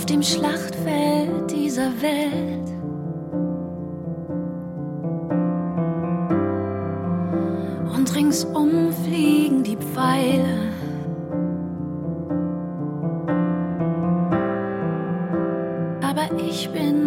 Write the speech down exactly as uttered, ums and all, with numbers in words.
auf dem Schlachtfeld dieser Welt. Und ringsum fliegen die Pfeile. Aber ich bin